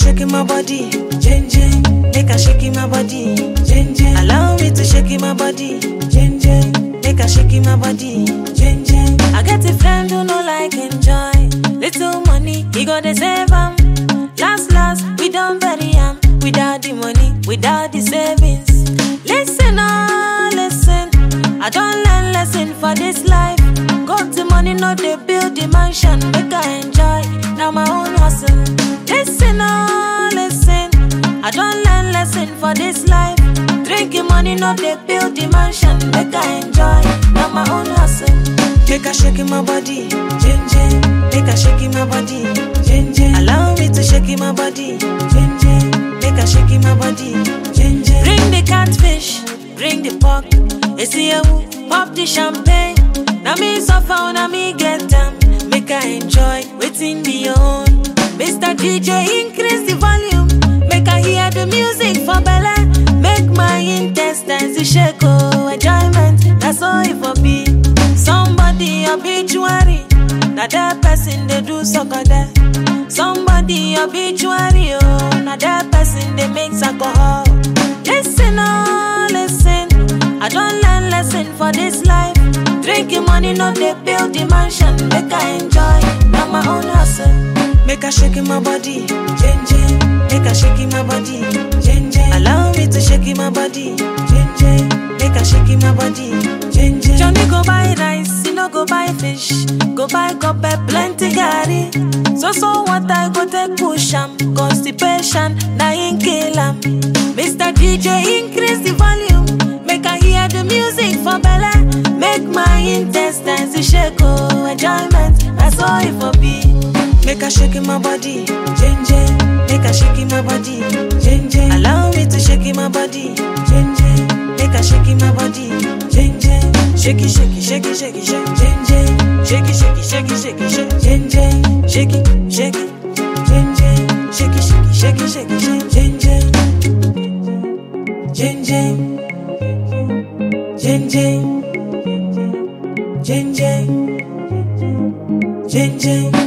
shake my body, jen jen. Make a shake my body, jen jen. Allow me to shake my body, jen jen. Make a shake my body, jen jen. I get a friend who no like enjoy. Little money, he go the save am. Last, we done very am. Without the money, without the savings. Listen, oh, listen. I don't learn lesson for this life. Got the money, no they build the mansion. Make I enjoy, now my own hustle. Listen, oh, listen. I don't learn lesson for this life. Drinking money, no they build the mansion. Make I enjoy, now my own hustle. Make a shake my body, jen jen. Make a shake my body, jen jen. Allow me to shake my body, jen jen. Make a shake my body, jen jen. Bring the catfish, bring the pork. See you pop the champagne. Now me suffer, now me get them. Make I enjoy, waiting be your own. Mr. DJ, increase the volume. Make I hear the music for Bella. Make my intestines shake, oh, enjoyment. That's all it for me. Somebody obituary. Now that person they do sucker there. Somebody obituary, oh. Now that person they make alcohol. Listen, oh, listen. I don't learn lesson for this life. Drinking money, no they build the mansion. Make I enjoy, now my own hustle. Make a shake my body, jen jen. Make a shake my body, jen jen. Allow me to shake my body, jen jen. Make a shake my body, jen jen. Johnny go buy rice, he no go buy fish. Go buy cup plenty gari. So what I go take push am. Constipation, na in kill am. Mr. DJ, increase the volume. Make I hear the music for Bella. Make my intestines shake, oh, enjoyment. That's all it for me. Make a shake my body, jen jen. Make a shake my body, jen jen. Allow me to shake my body, jen jen. Make a shake my body, jen jen. Shake it, shake it, shake it, shake it, shake it, jen jen. Shake it, shake it, shake it, shake it, shake it, jen jen. Shake it, shake it, jen jen. Shake it, shake it, shake it, shake it, jen jen. Jen jen. Jen jen, jen jen, jen jen.